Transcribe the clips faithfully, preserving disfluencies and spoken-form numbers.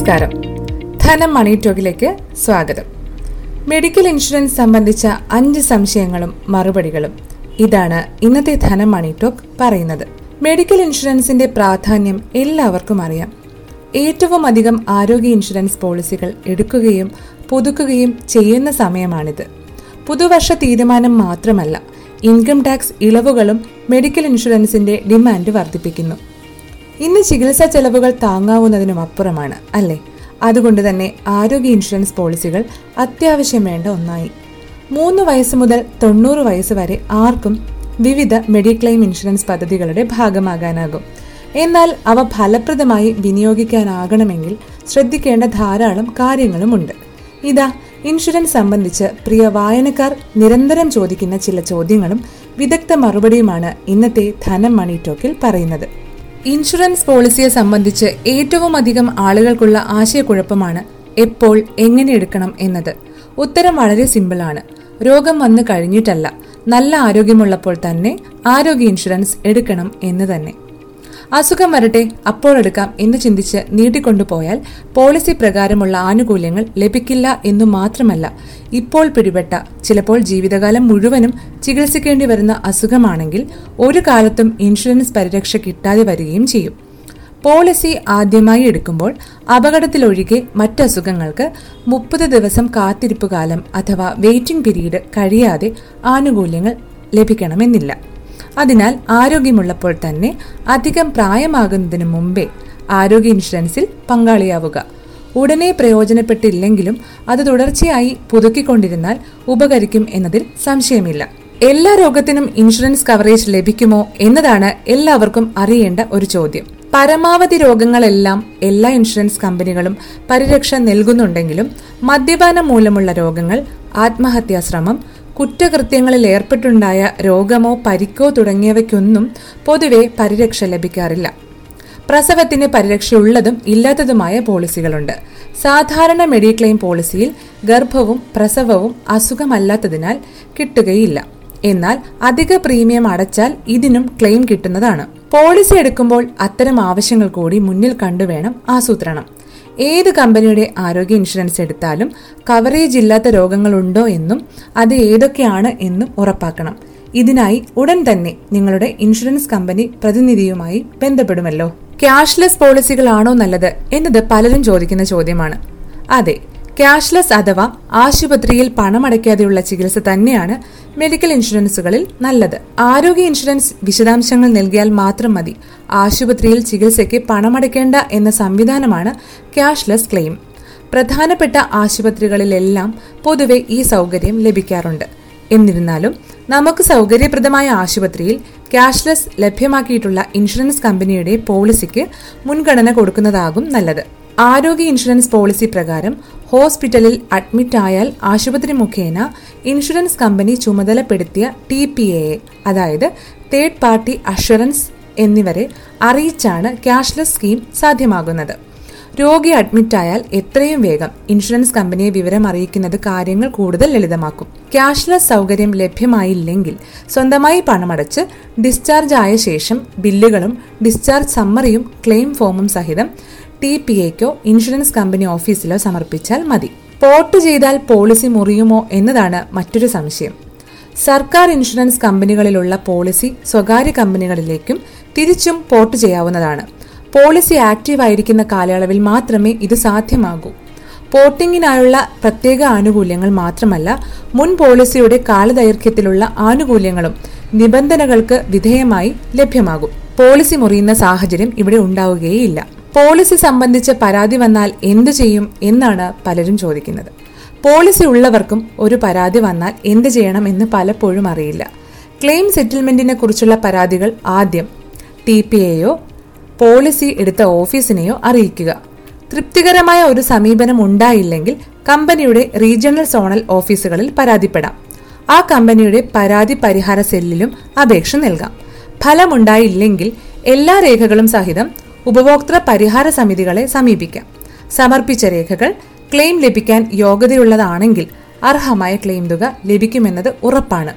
നമസ്കാരം. ധനം മണി ടോക്കിലേക്ക് സ്വാഗതം. മെഡിക്കൽ ഇൻഷുറൻസ് സംബന്ധിച്ച അഞ്ച് സംശയങ്ങളും മറുപടികളും ഇതാണ് ഇന്നത്തെ ധനം മണി ടോക്ക് പറയുന്നത്. മെഡിക്കൽ ഇൻഷുറൻസിന്റെ പ്രാധാന്യം എല്ലാവർക്കും അറിയാം. ഏറ്റവും അധികം ആരോഗ്യ ഇൻഷുറൻസ് പോളിസികൾ എടുക്കുകയും പുതുക്കുകയും ചെയ്യുന്ന സമയമാണിത്. പുതുവർഷ തീരുമാനം മാത്രമല്ല, ഇൻകം ടാക്സ് ഇളവുകളും മെഡിക്കൽ ഇൻഷുറൻസിന്റെ ഡിമാൻഡ് വർദ്ധിപ്പിക്കുന്നു. ഇന്ന് ചികിത്സാ ചെലവുകൾ താങ്ങാവുന്നതിനും അപ്പുറമാണ് അല്ലേ? അതുകൊണ്ട് തന്നെ ആരോഗ്യ ഇൻഷുറൻസ് പോളിസികൾ അത്യാവശ്യം വേണ്ട ഒന്നായി. മൂന്ന് വയസ്സ് മുതൽ തൊണ്ണൂറ് വയസ്സ് വരെ ആർക്കും വിവിധ മെഡിക്ലെയിം ഇൻഷുറൻസ് പദ്ധതികളുടെ ഭാഗമാകാനാകും. എന്നാൽ അവ ഫലപ്രദമായി വിനിയോഗിക്കാനാകണമെങ്കിൽ ശ്രദ്ധിക്കേണ്ട ധാരാളം കാര്യങ്ങളുമുണ്ട്. ഇതാ ഇൻഷുറൻസ് സംബന്ധിച്ച് പ്രിയ വായനക്കാർ നിരന്തരം ചോദിക്കുന്ന ചില ചോദ്യങ്ങളും വിദഗ്ധ മറുപടിയുമാണ് ഇന്നത്തെ ധനം മണി ടോക്കിൽ പറയുന്നത്. ഇൻഷുറൻസ് പോളിസിയെ സംബന്ധിച്ച് ഏറ്റവും അധികം ആളുകൾക്കുള്ള ആശയക്കുഴപ്പമാണ് എപ്പോൾ എങ്ങനെ എടുക്കണം എന്നത്. ഉത്തരം വളരെ സിമ്പിളാണ്. രോഗം വന്നു കഴിഞ്ഞിട്ടല്ല, നല്ല ആരോഗ്യമുള്ളപ്പോൾ തന്നെ ആരോഗ്യ ഇൻഷുറൻസ് എടുക്കണം എന്ന് തന്നെ. അസുഖം വരട്ടെ അപ്പോഴെടുക്കാം എന്ന് ചിന്തിച്ച് നീട്ടിക്കൊണ്ടുപോയാൽ പോളിസി പ്രകാരമുള്ള ആനുകൂല്യങ്ങൾ ലഭിക്കില്ല എന്നു മാത്രമല്ല, ഇപ്പോൾ പിടിപെട്ട, ചിലപ്പോൾ ജീവിതകാലം മുഴുവനും ചികിത്സിക്കേണ്ടി വരുന്ന അസുഖമാണെങ്കിൽ ഒരു കാലത്തും ഇൻഷുറൻസ് പരിരക്ഷ കിട്ടാതെ വരികയും ചെയ്യും. പോളിസി ആദ്യമായി എടുക്കുമ്പോൾ അപകടത്തിലൊഴികെ മറ്റസുഖങ്ങൾക്ക് മുപ്പത് ദിവസം കാത്തിരിപ്പ് കാലം അഥവാ വെയിറ്റിംഗ് പീരീഡ് കഴിയാതെ ആനുകൂല്യങ്ങൾ ലഭിക്കണമെന്നില്ല. അതിനാൽ ആരോഗ്യമുള്ളപ്പോൾ തന്നെ അധികം പ്രായമാകുന്നതിന് മുമ്പേ ആരോഗ്യ ഇൻഷുറൻസിൽ പങ്കാളിയാവുക. ഉടനെ പ്രയോജനപ്പെട്ടില്ലെങ്കിലും അത് തുടർച്ചയായി പുതുക്കിക്കൊണ്ടിരുന്നാൽ ഉപകരിക്കും എന്നതിൽ സംശയമില്ല. എല്ലാ രോഗത്തിനും ഇൻഷുറൻസ് കവറേജ് ലഭിക്കുമോ എന്നതാണ് എല്ലാവർക്കും അറിയേണ്ട ഒരു ചോദ്യം. പരമാവധി രോഗങ്ങളെല്ലാം എല്ലാ ഇൻഷുറൻസ് കമ്പനികളും പരിരക്ഷ നൽകുന്നുണ്ടെങ്കിലും മദ്യപാനം മൂലമുള്ള രോഗങ്ങൾ, ആത്മഹത്യാശ്രമം, കുറ്റകൃത്യങ്ങളിൽ ഏർപ്പെട്ടുണ്ടായ രോഗമോ പരിക്കോ തുടങ്ങിയവയ്ക്കൊന്നും പൊതുവെ പരിരക്ഷ ലഭിക്കാറില്ല. പ്രസവത്തിന് പരിരക്ഷയുള്ളതും ഇല്ലാത്തതുമായ പോളിസികളുണ്ട്. സാധാരണ മെഡിക്ലെയിം പോളിസിയിൽ ഗർഭവും പ്രസവവും അസുഖമല്ലാത്തതിനാൽ കിട്ടുകയില്ല. എന്നാൽ അധിക പ്രീമിയം അടച്ചാൽ ഇതിനും ക്ലെയിം കിട്ടുന്നതാണ്. പോളിസി എടുക്കുമ്പോൾ അത്തരം ആവശ്യങ്ങൾ കൂടി മുന്നിൽ കണ്ടുവേണം ആസൂത്രണം. ഏത് കമ്പനിയുടെ ആരോഗ്യ ഇൻഷുറൻസ് എടുത്താലും കവറേജ് ഇല്ലാത്ത രോഗങ്ങളുണ്ടോ എന്നും അത് ഏതൊക്കെയാണ് എന്നും ഉറപ്പാക്കണം. ഇതിനായി ഉടൻ തന്നെ നിങ്ങളുടെ ഇൻഷുറൻസ് കമ്പനി പ്രതിനിധിയുമായി ബന്ധപ്പെടുമല്ലോ. ക്യാഷ്ലെസ് പോളിസികളാണോ നല്ലത് എന്നത് പലരും ചോദിക്കുന്ന ചോദ്യമാണ്. അതെ, ക്യാഷ്ലെസ് അഥവാ ആശുപത്രിയിൽ പണമടയ്ക്കാതെയുള്ള ചികിത്സ തന്നെയാണ് മെഡിക്കൽ ഇൻഷുറൻസുകളിൽ നല്ലത്. ആരോഗ്യ ഇൻഷുറൻസ് വിശദാംശങ്ങൾ നൽകിയാൽ മാത്രം മതി. ആശുപത്രിയിൽ ചികിത്സയ്ക്ക് പണമടയ്ക്കേണ്ട എന്ന സംവിധാനമാണ് ക്യാഷ്ലെസ് ക്ലെയിം. പ്രധാനപ്പെട്ട ആശുപത്രികളിലെല്ലാം പൊതുവെ ഈ സൗകര്യം ലഭിക്കാറുണ്ട്. എന്നിരുന്നാലും നമുക്ക് സൗകര്യപ്രദമായ ആശുപത്രിയിൽ ക്യാഷ്ലെസ് ലഭ്യമാക്കിയിട്ടുള്ള ഇൻഷുറൻസ് കമ്പനിയുടെ പോളിസിക്ക് മുൻഗണന കൊടുക്കുന്നതാകും നല്ലത്. ആരോഗ്യ ഇൻഷുറൻസ് പോളിസി പ്രകാരം ഹോസ്പിറ്റലിൽ അഡ്മിറ്റ് ആയാൽ ആശുപത്രി മുഖേന ഇൻഷുറൻസ് കമ്പനി ചുമതലപ്പെടുത്തിയ ടി പി എ അതായത് തേർഡ് പാർട്ടി അഷുറൻസ് എന്നിവരെ അറിയിച്ചാണ് ക്യാഷ്ലെസ് സ്കീം സാധ്യമാകുന്നത്. രോഗി അഡ്മിറ്റ് ആയാൽ എത്രയും വേഗം ഇൻഷുറൻസ് കമ്പനിയെ വിവരം അറിയിക്കുന്നത് കാര്യങ്ങൾ കൂടുതൽ ലളിതമാക്കും. ക്യാഷ്ലെസ് സൗകര്യം ലഭ്യമായില്ലെങ്കിൽ സ്വന്തമായി പണമടച്ച് ഡിസ്ചാർജ് ആയ ശേഷം ബില്ലുകളും ഡിസ്ചാർജ് സമ്മറിയും ക്ലെയിം ഫോമും സഹിതം ടി പി എക്കോ ഇൻഷുറൻസ് കമ്പനി ഓഫീസിലോ സമർപ്പിച്ചാൽ മതി. പോർട്ട് ചെയ്താൽ പോളിസി മുറിയുമോ എന്നതാണ് മറ്റൊരു സംശയം. സർക്കാർ ഇൻഷുറൻസ് കമ്പനികളിലുള്ള പോളിസി സ്വകാര്യ കമ്പനികളിലേക്കും തിരിച്ചും പോർട്ട് ചെയ്യാവുന്നതാണ്. പോളിസി ആക്റ്റീവ് ആയിരിക്കുന്ന കാലയളവിൽ മാത്രമേ ഇത് സാധ്യമാകൂ. പോർട്ടിങ്ങിനായുള്ള പ്രത്യേക ആനുകൂല്യങ്ങൾ മാത്രമല്ല, മുൻ പോളിസിയുടെ കാലദൈർഘ്യത്തിലുള്ള ആനുകൂല്യങ്ങളും നിബന്ധനകൾക്ക് വിധേയമായി ലഭ്യമാകും. പോളിസി മുറിയുന്ന സാഹചര്യം ഇവിടെ ഉണ്ടാവുകയില്ല. പോളിസി സംബന്ധിച്ച് പരാതി വന്നാൽ എന്തു ചെയ്യും എന്നാണ് പലരും ചോദിക്കുന്നത്. പോളിസി ഉള്ളവർക്കും ഒരു പരാതി വന്നാൽ എന്ത് ചെയ്യണം എന്ന് പലപ്പോഴും അറിയില്ല. ക്ലെയിം സെറ്റിൽമെന്റിനെ കുറിച്ചുള്ള പരാതികൾ ആദ്യം ടി പി എയോ പോളിസി എടുത്ത ഓഫീസിനെയോ അറിയിക്കുക. തൃപ്തികരമായ ഒരു സമീപനം ഉണ്ടായില്ലെങ്കിൽ കമ്പനിയുടെ റീജിയണൽ സോണൽ ഓഫീസുകളിൽ പരാതിപ്പെടാം. ആ കമ്പനിയുടെ പരാതി പരിഹാര സെല്ലിലും അപേക്ഷ നൽകാം. ഫലമുണ്ടായില്ലെങ്കിൽ എല്ലാ രേഖകളും സഹിതം ഉപഭോക്തൃ പരിഹാര സമിതികളെ സമീപിക്കാം. സമർപ്പിച്ച രേഖകൾ ക്ലെയിം ലഭിക്കാൻ യോഗ്യതയുള്ളതാണെങ്കിൽ അർഹമായ ക്ലെയിം തുക ലഭിക്കുമെന്നത് ഉറപ്പാണ്.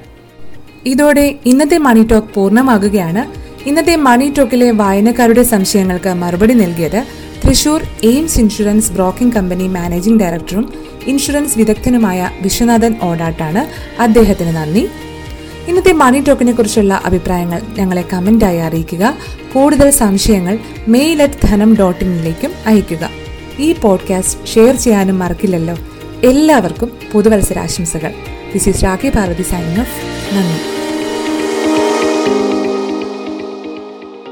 ഇതോടെ ഇന്നത്തെ മണി ടോക്ക് പൂർണ്ണമാകുകയാണ്. ഇന്നത്തെ മണി ടോക്കിലെ വായനക്കാരുടെ സംശയങ്ങൾക്ക് മറുപടി നൽകിയത് Thrissur Aims insurance broking company managing ഡയറക്ടറും ഇൻഷുറൻസ് വിദഗ്ധനുമായ വിശ്വനാഥൻ ഓടാട്ടാണ്. അദ്ദേഹത്തിന് നന്ദി. ഇന്നത്തെ മണി ടോക്കിനെ കുറിച്ചുള്ള അഭിപ്രായങ്ങൾ ഞങ്ങളെ കമന്റായി അറിയിക്കുക. കൂടുതൽ സംശയങ്ങൾ മെയിൽ അറ്റ് ധനം ഡോട്ട് ഇനിലേക്കും അയയ്ക്കുക. ഈ പോഡ്കാസ്റ്റ് ഷെയർ ചെയ്യാനും മറക്കില്ലല്ലോ. എല്ലാവർക്കും പുതുവത്സരാശംസകൾ. This is Rakhi Parvathy signing off. നന്ദി.